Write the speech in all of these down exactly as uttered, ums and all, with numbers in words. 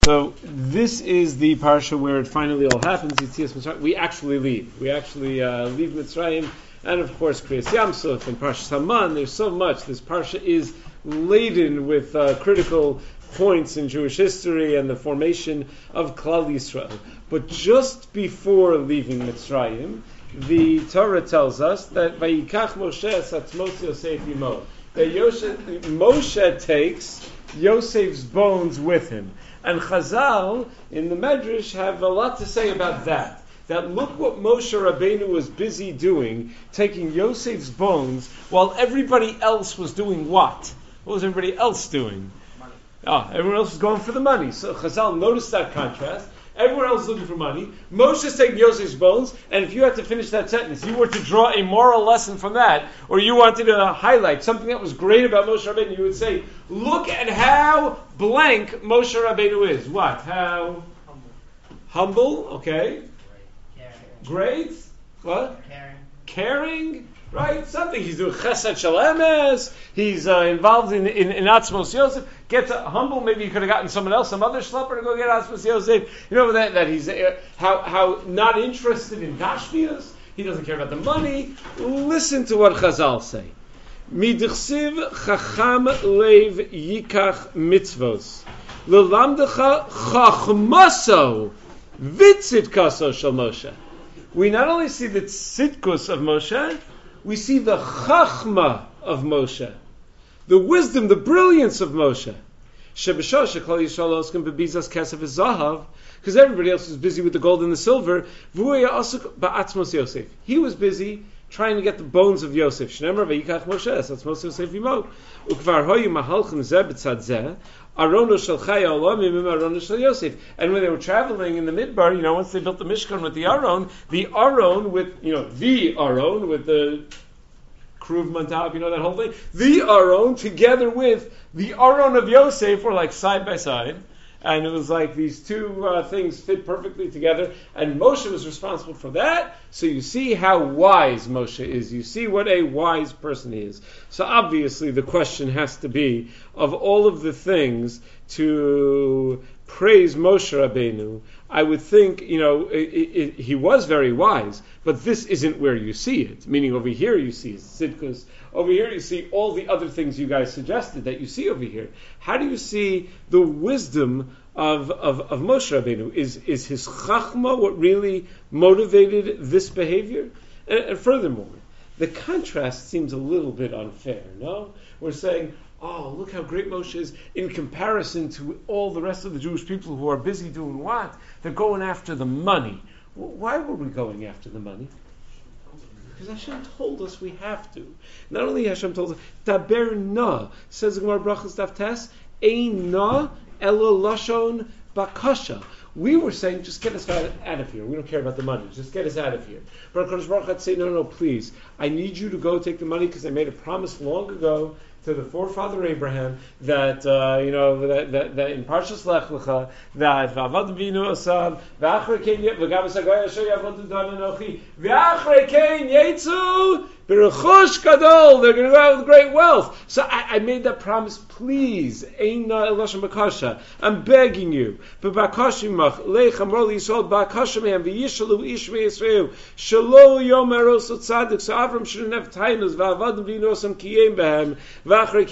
So this is the parsha where it finally all happens. Yetzias Mitzrayim. We actually leave. We actually uh, leave Mitzrayim, and of course Kriyas Yamsuf and Parshas Haman. There's so much. This parsha is laden with uh, critical points in Jewish history and the formation of Klal Yisrael. But just before leaving Mitzrayim, the Torah tells us that Vayikach Moshe Satzmos Yosef Yimo. That Moshe takes Yosef's bones with him. And Chazal, in the Medrash, have a lot to say about that. That look what Moshe Rabbeinu was busy doing, taking Yosef's bones, while everybody else was doing what? What was everybody else doing? Money. Ah, everyone else was going for the money. So Chazal noticed that contrast. Everyone else is looking for money. Moshe's taking Yosef's bones, and if you had to finish that sentence, you were to draw a moral lesson from that, or you wanted to highlight something that was great about Moshe Rabbeinu, you would say, look at how blank Moshe Rabbeinu is. What? How? Humble. Humble, okay. Caring. Great. What? Caring. Caring. Right? Something. He's doing chesed shel emes. He's uh, involved in, in, in Atzmos Yosef. Gets uh, humble. Maybe you could have gotten someone else, some other schlepper to go get Atzmos Yosef. You know that, that he's uh, how, how not interested in Gashmias. He doesn't care about the money. Listen to what Chazal say. Midichsiv chacham lev yikach mitzvos. Lelamdecha chachmaso vitzitkaso shel Moshe. We not only see the tzidkus of Moshe, we see the chachma of Moshe, the wisdom, the brilliance of Moshe. Shebeshosha Klal Yisrael oskim bebizas kesef zahav, because everybody else was busy with the gold and the silver. V'huya asuk ba'atzmos Yosef. He was busy trying to get the bones of Yosef. Shneimar v'yikach Moshe atzmos Yosef yimo. Ukvar hoyu mahalchin zeh b'tzad zeh. Arono shel Chaya Olamim im Arono shel Yosef. And when they were traveling in the Midbar, you know, once they built the Mishkan with the Aron, the Aron with, you know, the Aron with the Kruv on top, you know, that whole thing. The Aron together with the Aron of Yosef were like side by side. And it was like these two uh, things fit perfectly together. And Moshe was responsible for that. So you see how wise Moshe is. You see what a wise person he is. So obviously the question has to be, of all of the things to praise Moshe Rabbeinu, I would think, you know, it, it, he was very wise, but this isn't where you see it. Meaning over here you see Tzidkus. Over here you see all the other things you guys suggested that you see over here. How do you see the wisdom of, of, of Moshe Rabbeinu? Is, is his chachma what really motivated this behavior? And, and furthermore, the contrast seems a little bit unfair, no? We're saying, oh, look how great Moshe is in comparison to all the rest of the Jewish people who are busy doing what? They're going after the money. Well, why were we going after the money? Because Hashem told us we have to. Not only Hashem told us, Daber na, says the Gemara Brachos Daf Tes, Ein na elo lashon bakasha. We were saying, just get us out, out of here. We don't care about the money. Just get us out of here. But HaKadosh Baruch Hu say, no, no, no, please. I need you to go take the money because I made a promise long ago to the forefather Abraham that uh, you know that, that, that in Parshas Lech Lecha that V'avad Vinu Asam V'achrei Kein V'gavas Hagoy Asher Yavodu Dan Anochi V'achrei Kein Yetzu B'Rechush Gadol. They're going to go out with great wealth. So I, I made that promise. Please, Eina Eloshem Bakasha. I'm begging you. B'Bakashimach Leich Amor Yisrael Bakashimim V'Yishalu Ishmei Yisrael Shelo Yom Eros Tzadik. So Avram shouldn't have tainus V'avad Vinu Asam Kiyem Behem. Avram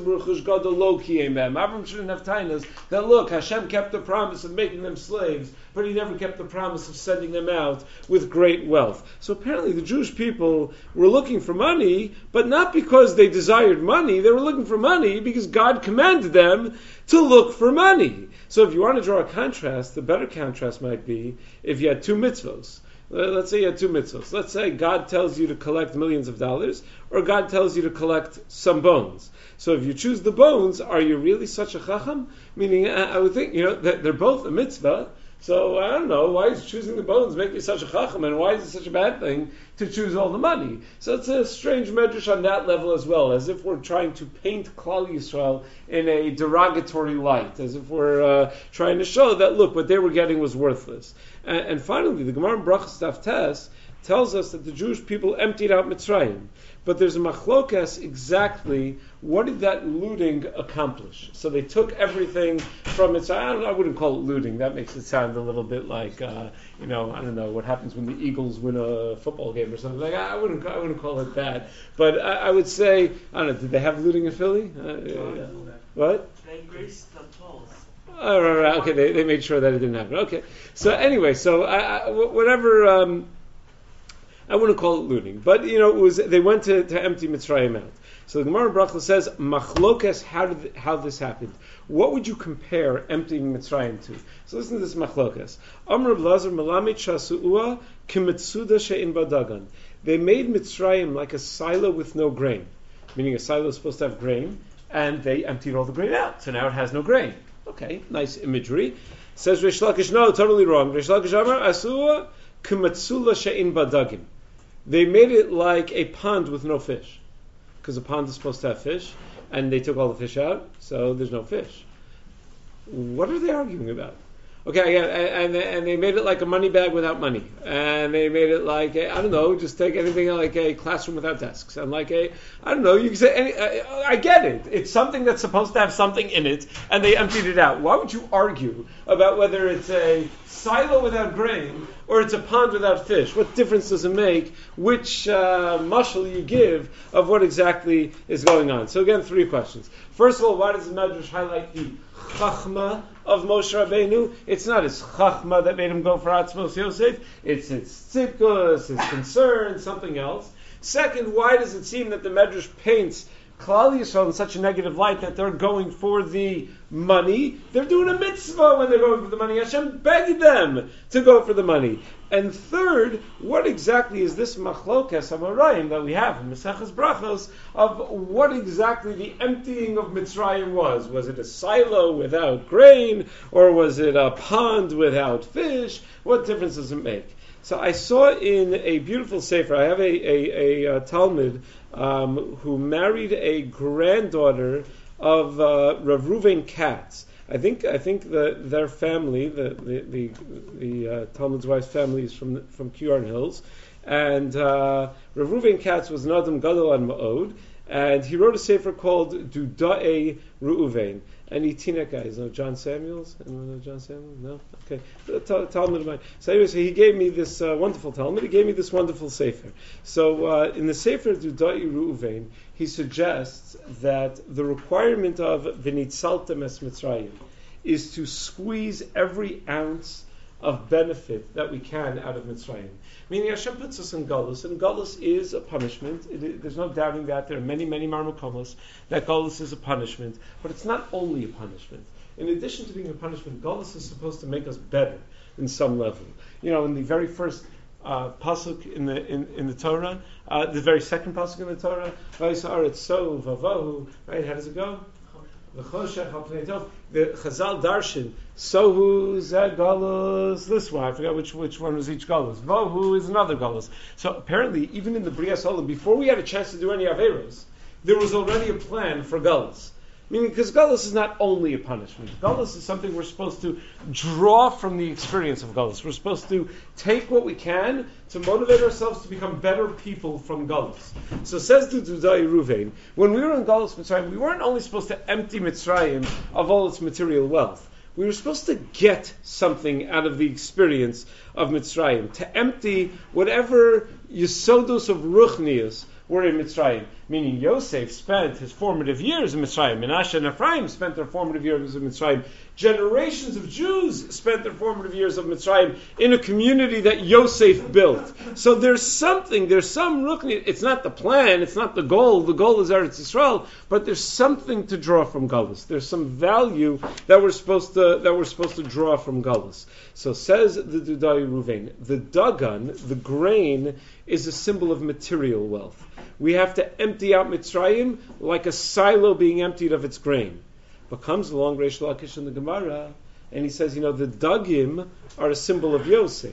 shouldn't have tainas that look, Hashem kept the promise of making them slaves, but he never kept the promise of sending them out with great wealth. So apparently the Jewish people were looking for money, but not because they desired money. They were looking for money because God commanded them to look for money. So if you want to draw a contrast, the better contrast might be if you had two mitzvos. Let's say you had two mitzvahs. Let's say God tells you to collect millions of dollars, or God tells you to collect some bones. So if you choose the bones, are you really such a chacham? Meaning, I would think, you know, they're both a mitzvah. So I don't know, why is choosing the bones make you such a chacham, and why is it such a bad thing to choose all the money? So it's a strange medrash on that level as well, as if we're trying to paint Klal Yisrael in a derogatory light, as if we're uh, trying to show that, look, what they were getting was worthless. And, and finally, the Gemara in Brachos Daf Tes tells us that the Jewish people emptied out Mitzrayim. But there's a machlokas exactly what did that looting accomplish. So they took everything from Mitzrayim. I, don't, I wouldn't call it looting. That makes it sound a little bit like, uh, you know, I don't know, what happens when the Eagles win a football game or something. Like I wouldn't, I wouldn't call it that. But I, I would say, I don't know, did they have looting in Philly? Uh, yeah. What? They graced the poles. Oh, right, right. Okay, they, they made sure that it didn't happen. Okay. So anyway, so I, I, whatever... Um, I wouldn't call it looting, but you know, it was they went to, to empty Mitzrayim out. So the Gemara in Bracha says, "Machlokes, how did how this happened? What would you compare emptying Mitzrayim to?" So listen to this machlokes. Amr Blazer Malamit Shasuua Kimitsuda She'in Badagan. They made Mitzrayim like a silo with no grain, meaning a silo is supposed to have grain, and they emptied all the grain out, so now it has no grain. Okay, nice imagery. Says Reish Lakish, no, totally wrong. Reish Lakish Amar Asua Kimatsula She'in Badagim. They made it like a pond with no fish, because a pond is supposed to have fish, and they took all the fish out, so there's no fish. What are they arguing about? Okay, yeah, and, and they made it like a money bag without money, and they made it like a, I don't know, just take anything like a classroom without desks, and like a, I don't know, you can say, any, I, I get it. It's something that's supposed to have something in it, and they emptied it out. Why would you argue about whether it's a silo without grain or it's a pond without fish? What difference does it make which uh, mashal you give of what exactly is going on? So again, three questions. First of all, why does the Medrash highlight the chachma of Moshe Rabbeinu? It's not his chachma that made him go for Atzmos Yosef. It's its tzidkus, his concern, something else. Second, why does it seem that the Medrash paints Klal Yisrael in such a negative light that they're going for the money? They're doing a mitzvah when they're going for the money. Hashem begged them to go for the money. And third, what exactly is this machlokas amarayim that we have in Maseches Brachos of what exactly the emptying of Mitzrayim was? Was it a silo without grain, or was it a pond without fish? What difference does it make? So I saw in a beautiful sefer, I have a, a, a, a Talmud um, who married a granddaughter of uh, Rav Ruven Katz. I think I think the, their family, the the the, the uh, Talmud's wife's family, is from from Kiorn Hills, and uh, Rav Ruven Katz was an Adam Gadol and Ma'od, and he wrote a sefer called Duda'e Reuven. Any Tina guys know John Samuels? Anyone know John Samuels? No? Okay. Talmud of mine. So anyway, so he gave me this uh, wonderful Talmud. He gave me this wonderful Sefer. So uh, in the Sefer Dudai Reuven, he suggests that the requirement of V'nitzaltem es Mitzrayim is to squeeze every ounce of benefit that we can out of Mitzrayim. Meaning Hashem puts us in Galus, and Galus is a punishment. It, it, there's no doubting that. There are many, many Marmakomos that Galus is a punishment, but it's not only a punishment. In addition to being a punishment, Galus is supposed to make us better in some level. You know, in the very first uh, pasuk in the in, in the Torah, uh, the very second pasuk in the Torah, Vayisar so vavahu. Right? How does it go? The Chazal Darshan, Sohu Zeh Galus, this one, I forgot which which one was each Galus. Vohu is another Galus. So apparently, even in the Brias Olam, before we had a chance to do any Averos, there was already a plan for Galus. Meaning, because Galus is not only a punishment. Galus is something we're supposed to draw from the experience of Galus. We're supposed to take what we can to motivate ourselves to become better people from Galus. So says the Dudai Ruvain, when we were in Galus Mitzrayim, we weren't only supposed to empty Mitzrayim of all its material wealth. We were supposed to get something out of the experience of Mitzrayim, to empty whatever Yesodos of Ruchnius were in Mitzrayim. Meaning Yosef spent his formative years in Mitzrayim. Menashe and Ephraim spent their formative years in Mitzrayim. Generations of Jews spent their formative years of Mitzrayim in a community that Yosef built. So there's something, there's some rukni. It's not the plan, it's not the goal. The goal is Eretz Yisrael, but there's something to draw from Galus. There's some value that we're supposed to that we're supposed to draw from Galus. So says the Dudai Ruvain, the dagan, the grain, is a symbol of material wealth. We have to empty out Mitzrayim like a silo being emptied of its grain. But comes along Reish Lakish in the Gemara, and he says, you know, the dagim are a symbol of Yosef.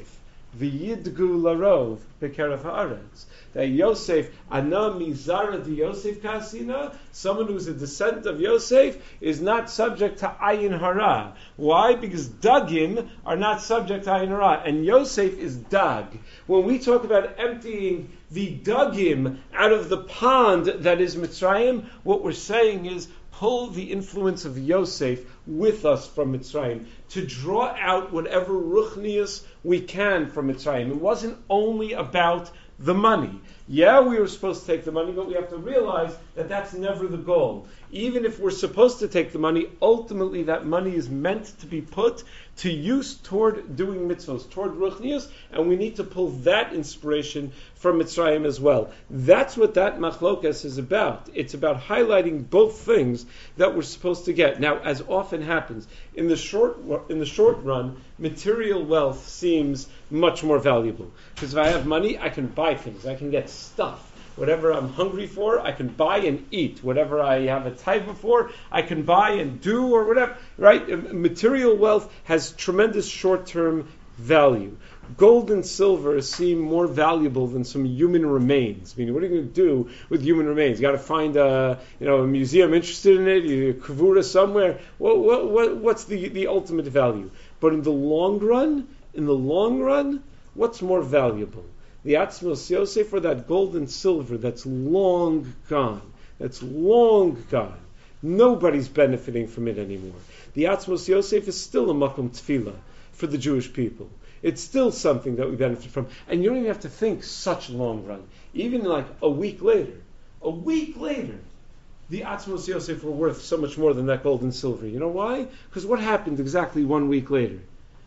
v'yidgu larov bekeref haaretz. That Yosef, ana mizara de Yosef kasina, someone who's a descendant of Yosef, is not subject to ayin hara. Why? Because dagim are not subject to ayin hara, and Yosef is dag. When we talk about emptying the dagim out of the pond that is Mitzrayim, what we're saying is pull the influence of Yosef with us from Mitzrayim, to draw out whatever ruchnius we can from Mitzrayim. It wasn't only about the money. Yeah, we were supposed to take the money, but we have to realize that that's never the goal. Even if we're supposed to take the money, ultimately that money is meant to be put to use toward doing mitzvahs, toward ruchnius, and we need to pull that inspiration from Mitzrayim as well. That's what that machlokas is about. It's about highlighting both things that we're supposed to get. Now, as often happens, in the short in the short run, material wealth seems much more valuable. Because if I have money, I can buy things. I can get stuff. Whatever I'm hungry for, I can buy and eat. Whatever I have a taiva for, I can buy and do, or whatever. Right? Material wealth has tremendous short-term value. Gold and silver seem more valuable than some human remains. I mean, what are you going to do with human remains? You got to find a, you know, a museum interested in it, a kavura somewhere. What, what, what, what's the, the ultimate value? But in the long run, in the long run, what's more valuable? The Atzmos Yosef, or that gold and silver that's long gone, that's long gone. Nobody's benefiting from it anymore. The Atzmos Yosef is still a makom tefillah for the Jewish people. It's still something that we benefit from. And you don't even have to think such long run. Even like a week later, a week later, the Atzmos Yosef were worth so much more than that gold and silver. You know why? Because what happened exactly one week later?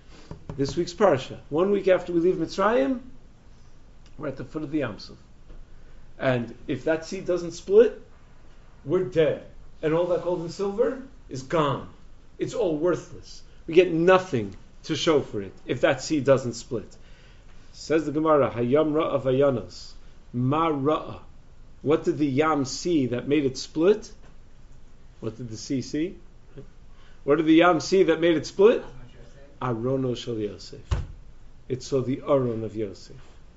This week's Parsha. One week after we leave Mitzrayim, we're at the foot of the Yam Suf. And if that seed doesn't split, we're dead. And all that gold and silver is gone. It's all worthless. We get nothing to show for it if that seed doesn't split. Says the Gemara, Hayam Ra'a Vayanos. Ma Ra'a. What did the Yam see that made it split? What did the sea see? What did the Yam see that made it split? Arono Shel Yosef. It saw the Aron of Yosef.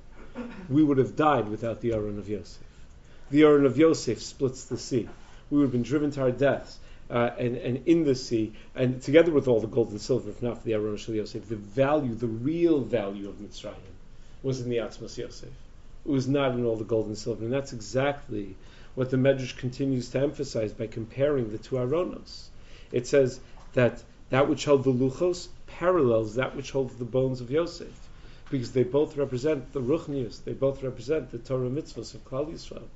We would have died without the Aron of Yosef. The Aron of Yosef splits the sea. We would have been driven to our deaths. Uh, and, and in the sea, and together with all the gold and silver, if not for the Aron Shel Yosef, the value, the real value of Mitzrayim was in the Atzmos Yosef. It was not in all the gold and silver. And that's exactly what the Medrash continues to emphasize by comparing the two Aronos. It says that that which held the Luchos parallels that which holds the bones of Yosef, because they both represent the Ruchnius, they both represent the Torah mitzvahs of Klal Yisrael.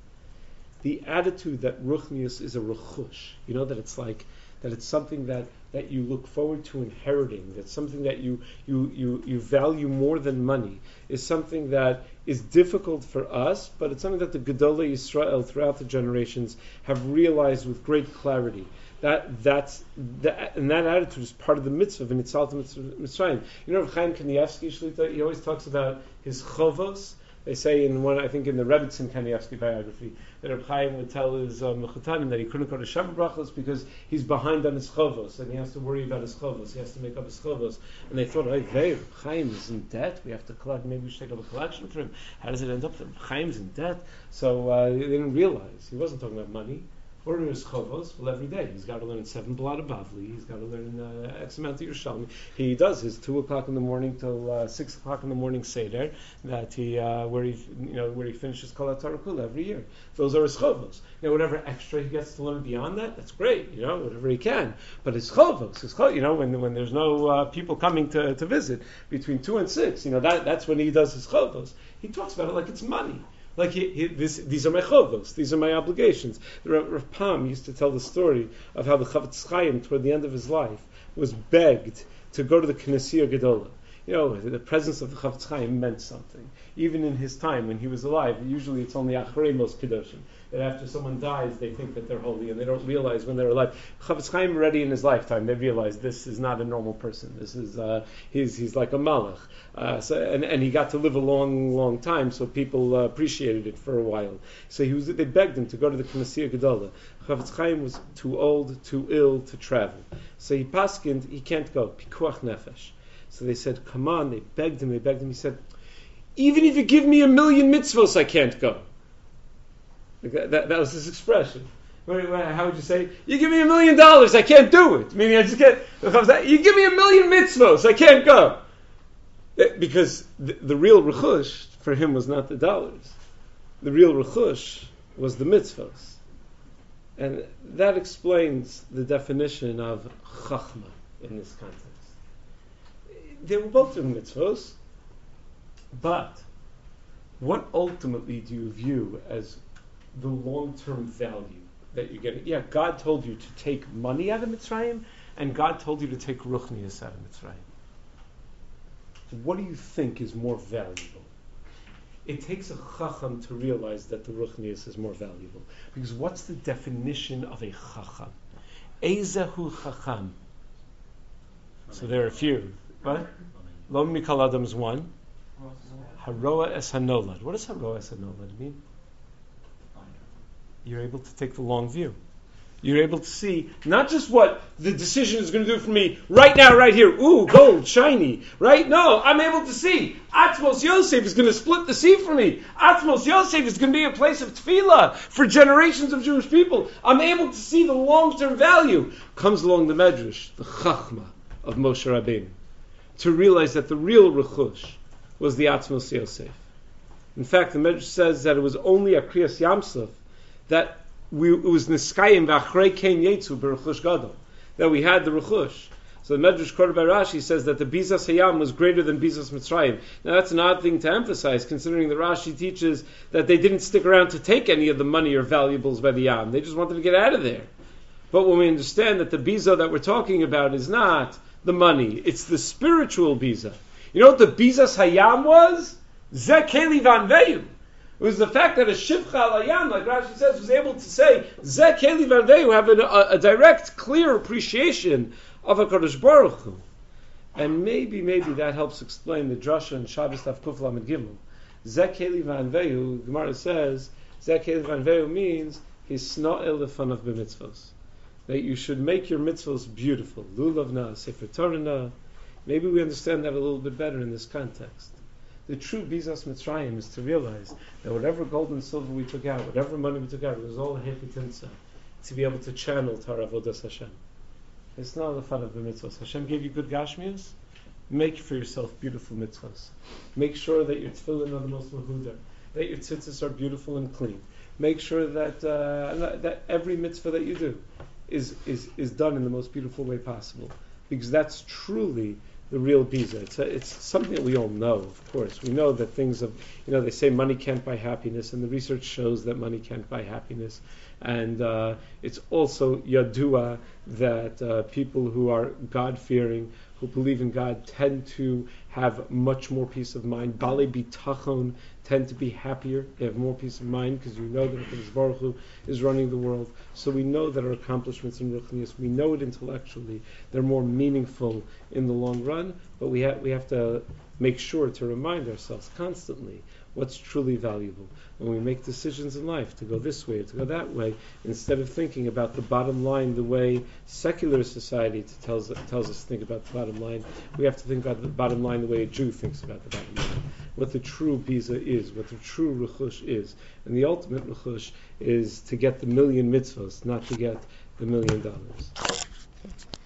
The attitude that Ruchnius is a rechush, you know, that it's like, that it's something that, that you look forward to inheriting, that's something that you, you, you, you value more than money, is something that is difficult for us, but it's something that the Gedolei Yisrael throughout the generations have realized with great clarity. That that's that, and that attitude is part of the mitzvah of Nitzal Mitzrayim. You know, Rav Chaim Kanievsky Shlita, he always talks about his chovos. They say in one, I think in the Rebbetzin Kanievsky biography, that Rav Chaim would tell his mechutanim um, that he couldn't go to Shabbat brachos because he's behind on his chovos and he has to worry about his chovos. He has to make up his chovos. And they thought, hey, hey, Rav Chaim is in debt. We have to collect. Maybe we should take up a collection for him. How does it end up that Rav Chaim's in debt? So uh, they didn't realize he wasn't talking about money. What are his chovos? Well, every day he's got to learn seven blot of Bavli. He's got to learn uh, X amount of Yerushalmi. He does his two o'clock in the morning till uh, six o'clock in the morning seder that he uh, where he you know where he finishes Kol HaTorah Kula every year. Those are his chovos. Now, whatever extra he gets to learn beyond that, that's great. You know, whatever he can. But his chovos, his chovos, you know, when when there's no uh, people coming to, to visit between two and six, you know, that that's when he does his chovos. He talks about it like it's money. Like he, he, this, these are my chovos, these are my obligations. Rav, Rav Pam used to tell the story of how the Chavetz Chaim, toward the end of his life, was begged to go to the Knessia Gedola. You know, the presence of the Chavetz Chaim meant something. Even in his time, when he was alive, usually it's only Achrei Mos Kedoshim, that after someone dies, they think that they're holy, and they don't realize when they're alive. Chavetz Chaim already in his lifetime, they realized this is not a normal person. This is uh, he's he's like a malach. Uh, so, and, and he got to live a long, long time, so people uh, appreciated it for a while. So he was. They begged him to go to the Knessia Gedola. Chavetz Chaim was too old, too ill to travel. So he paskined, he can't go. Pikuach nefesh. So they said, come on. They begged him. They begged him. He said, even if you give me a million mitzvos, I can't go. That, that, that was his expression. How would you say? You give me a million dollars, I can't do it. Meaning, I just get. You give me a million mitzvos, I can't go. Because the, the real rechush for him was not the dollars. The real rechush was the mitzvos. And that explains the definition of chachma in this context. They were both doing mitzvos, but what ultimately do you view as the long-term value that you're getting? Yeah, God told you to take money out of Mitzrayim, and God told you to take ruchnius out of Mitzrayim. So what do you think is more valuable? It takes a chacham to realize that the ruchnius is more valuable. Because what's the definition of a chacham? Ezehu chacham. So there are a few. What? Lo mikol adam is one. Haroa es hanolad. What does haroa es hanolad mean? You're able to take the long view. You're able to see not just what the decision is going to do for me right now, right here. Ooh, gold, shiny. Right? No, I'm able to see. Atzmos Yosef is going to split the sea for me. Atzmos Yosef is going to be a place of tefillah for generations of Jewish people. I'm able to see the long-term value. Comes along the Medrash, the Chachma of Moshe Rabbeinu, to realize that the real Rechush was the Atzmos Yosef. In fact, the Medrash says that it was only a Kriyas Yamsuf that we, it was Niskayim v'achrei Ken Yetzu b'Rechush Gadol, that we had the Rechush. So the Medrash quoted by Rashi says that the Bizas Hayam was greater than Bizas Mitzrayim. Now that's an odd thing to emphasize, considering that Rashi teaches that they didn't stick around to take any of the money or valuables by the Yam. They just wanted to get out of there. But when we understand that the Biza that we're talking about is not the money, it's the spiritual Biza. You know what the Bizas Hayam was? Zeh Keli Vanveyu. It was the fact that a Shivcha al Hayam, like Rashi says, was able to say, Zeh Keli Vanveyu, have a, a, a direct, clear appreciation of HaKadosh Baruch Hu. And maybe, maybe that helps explain the drasha in Shabbos Tav Kuf Lamed Gimel. Zeh Keli Vanveyu, Gemara says, Zeh Keli Vanveyu means Hisna'el Lefanav b'mitzvos. That you should make your mitzvos beautiful. Lulavna, Sefer Torah. Maybe we understand that a little bit better in this context. The true Bizas Mitzrayim is to realize that whatever gold and silver we took out, whatever money we took out, it was all a hechitinsa, to be able to channel to our avodas Hashem. It's not the fun of the mitzvahs. Hashem gave you good gashmias. Make for yourself beautiful mitzvahs. Make sure that your tefillin are the most mahudar, that your tzitzis are beautiful and clean. Make sure that uh, that every mitzvah that you do is, is is done in the most beautiful way possible, because that's truly the real biza. It's a, it's something that we all know, of course. We know that things of, you know, they say money can't buy happiness, and the research shows that money can't buy happiness. And uh, it's also yadua that uh, people who are God-fearing, who believe in God, tend to have much more peace of mind. Bale bitachon tend to be happier. They have more peace of mind because you know that HaKadosh Baruch Hu is running the world. So we know that our accomplishments in Ruchnius, we know it intellectually. They're more meaningful in the long run, but we have we have to make sure to remind ourselves constantly what's truly valuable when we make decisions in life, to go this way or to go that way, instead of thinking about the bottom line the way secular society tells tells us to think about the bottom line. We have to think about the bottom line the way a Jew thinks about the bottom line. What the true biza is, what the true rechush is. And the ultimate rechush is to get the million mitzvahs, not to get the million dollars. Okay.